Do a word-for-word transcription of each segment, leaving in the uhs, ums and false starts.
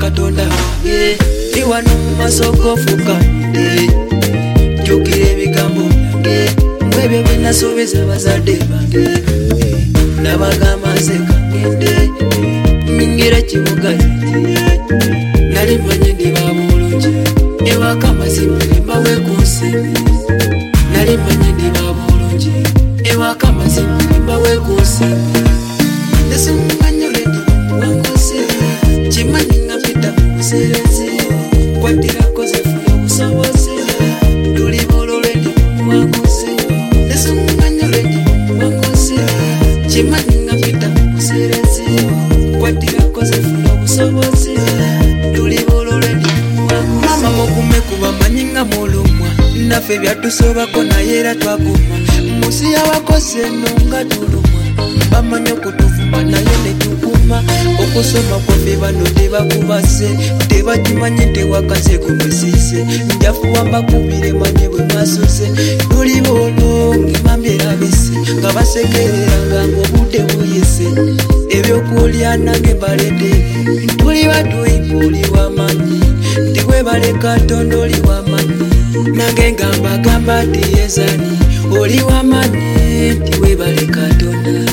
katonda wange ndi wano mu maaso g'ofukamidde jjukira ebigambo byange mwebyo bye nasuubiza bazadde bange nabagamba nseka ngende nyingira kibuga nali manyi ndi babulungi ewaka amazima mbawe ku nsimbi nali manyi ndi babulungi ewaka amazima mbawe ku nsimbi nesimumanyole ndi wangose kimanyi nga mpita muserezi kwatirako zefuna obusobozi tuli bolole ndi wangose nesimumanyole ndi wangose kimanyi nga mpita muserezi kwatirako zefuna obusobozi tuli bolole ndi wangose mama mugume kuba manyi nga mulumwa naffe byatusobako naye era twaguma musi y'abakozi eno nga tulumwa bamanyi okutuvuma naye ne tuguma okusoma kwaffe bano tebakubase tebakimanyi tewakaze kumwesiise njafuwa mbakubire manye bwe mwasuze tuli boolo ng'emambye erabise nga basekereranga ng'obudde buyise ebyokulya nange baleete tuli batuyimba oli w'amanyi ndi bwe baleka Katonda oli w'amanyi nange ngamba gamba ti yezani oli w'amanyi ndi bwe baleka Katonda.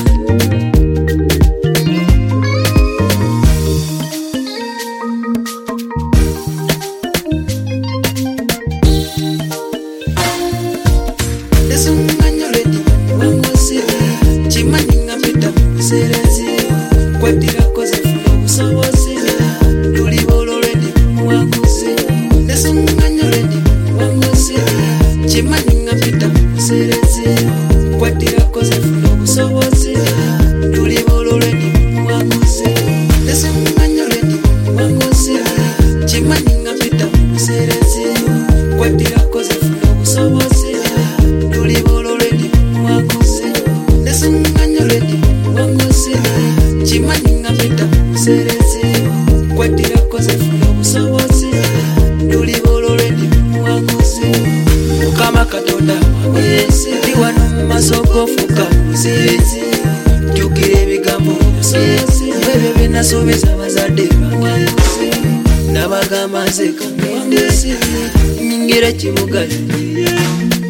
Kwatirako zefuna obusobozi tuli bolole ndi muwanguzi nesumunganyole ndi muwanguzi kimanyi nga mpita muserezi kwatirako zefuna obusobozi tuli bolole ndi muwanguzi nesumunganyole ndi muwanguzi kimanyi nga mpita muserezi kwatirako zefuna obusobozi tuli bolole ndi muwanguzi nesumunganyole ndi muwanguzi kimanyi nga mpita muserezi kwatirako zefuna obusobozi tuli bolole ndi muwanguzi mukama katonda wange ndi wano mu maaso g'ofuka muserezi jjukira ebigambo ebyo bye nasuubiza bazadde bange nabagamba nseka ngende nyingira kibuga